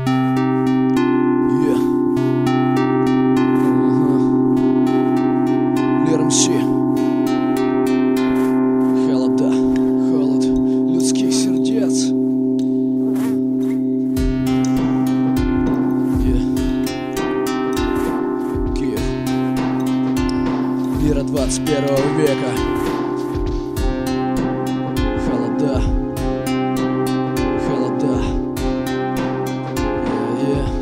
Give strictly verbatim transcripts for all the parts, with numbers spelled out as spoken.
Холода, холод людских сердец. Yeah. Киев. Лира двадцать первого века. Холода, холода. Yeah, yeah.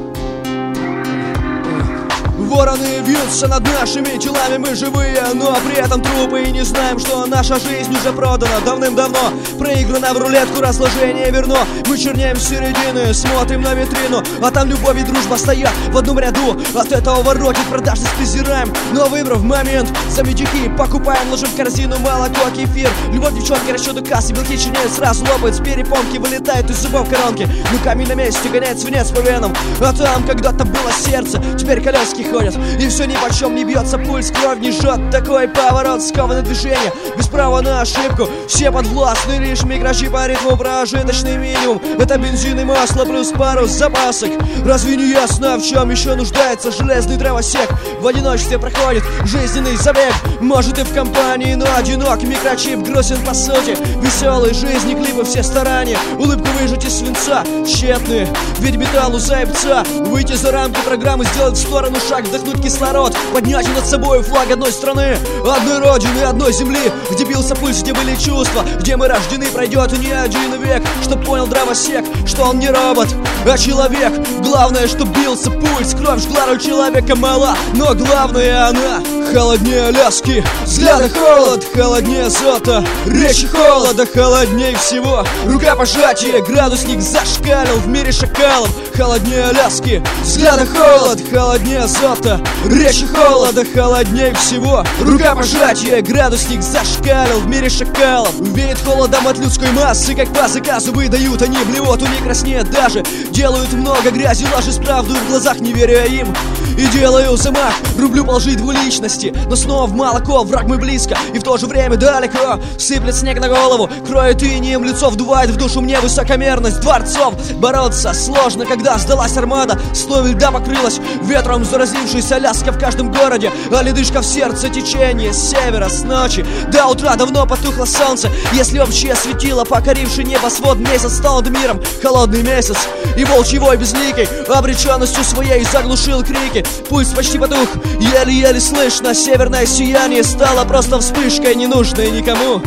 Вороны вьются над нашими телами, мы живые, но при этом трупы. И не знаем, что наша жизнь уже продана давным-давно. Проиграна в рулетку, разложение верно. Мы чернеем с середины, смотрим на витрину, а там любовь и дружба стоят в одном ряду. От этого воротит, продажность презираем, но выбрав момент, за медики покупаем, ложим в корзину молоко, кефир. Любовь девчонки, расчеты кассы, белки чернеют, сразу лопают с перепонки, вылетают из зубов коронки. Ну камень на месте гоняет свинец по венам, а там когда-то было сердце, теперь колески ходят, и все ни почем не бьется, пульс, кровь не жжет. Такой поворот, скованное движение, без права на ошибку. Все подвластны лишь микрочип по ритму, прожиточный минимум. Это бензин и масло плюс пару запасок. Разве не ясно, в чем еще нуждается железный дровосек? В одиночестве проходит жизненный забег. Может и в компании, но одинок. Микрочип грустен по сути веселой жизни, клипы все старания, улыбку выжать из свинца тщетные, ведь металлу заебца. Выйти за рамки программы, сделать в сторону шаг, вдохнуть кислород, поднять над собой флаг одной страны, одной родины, одной земли, где бился пульс, где были чувства, где мы рождены. Пройдет не один век, чтоб понял дровосек, что он не робот, а человек. Главное, чтоб бился пульс, кровь жгла, у человека мала, но главное она холоднее ляски, взгляда холод, холоднее зота, речи холода, холоднее всего. Рукопожатие, градусник зашкалил в мире шакалов. Холоднее ляски, взгляда холод, холоднее зота, речи холода, холоднее всего. Рукопожатие, градусник зашкалил в мире шакалов. Веет холодом от людской массы, как по заказу выдают они блевоту, не краснеет даже. Делают много грязи, ложись правду в глазах, не веря им. И делаю замах, рублю по лжи двуличности, но снова в молоко, враг мы близко и в то же время далеко. Сыплет снег на голову, кроет инием лицо, вдувает в душу мне высокомерность дворцов. Бороться сложно, когда сдалась армада, слой льда покрылась ветром заразившаяся Аляска в каждом городе, а ледышка в сердце, течение с севера, с ночи до утра давно потухло солнце. Если общее светило, покоривший небосвод, месяц стал над миром, холодный месяц, и волчий вой безликий обреченностью своей заглушил крики. Пульс почти потух, еле-еле слышно, северное сияние стало просто вспышкой, ненужной никому.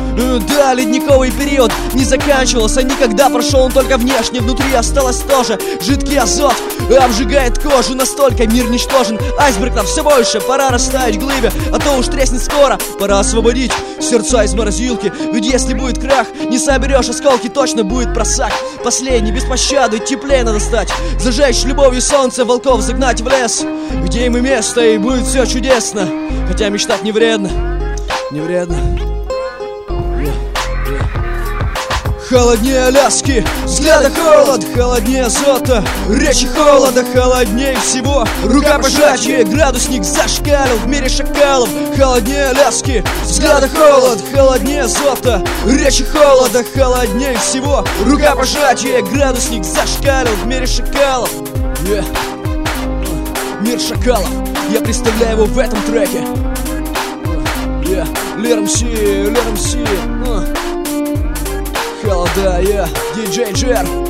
Да, ледниковый период не заканчивался никогда, прошел он только внешне, внутри осталось тоже жидкий азот, обжигает кожу настолько, мир ничтожен, айсбергов все больше, пора растаять глыбе, а то уж треснет скоро, пора освободить сердца из морозилки, ведь если будет крах, не соберешь осколки, точно будет просак. Последний, без пощады, теплее надо стать, зажечь любовью солнце, волков загнать в лес, где им и место, и будет все чудесно, хотя мечтать не вредно, не вредно. Холоднее Аляски, взгляда холод, холоднее зота, речи холода, холоднее всего. Рукопожатие, градусник зашкалил в мире шакалов. Холоднее Аляски, взгляда холод, холоднее зота, речи холода, холоднее всего. Рукопожатие, градусник зашкалил в мире шакалов. Yeah. Мир шакалов, я представляю его в этом треке. Yeah. Лир эм си, Лир эм си. Холода, я, диджей Джер.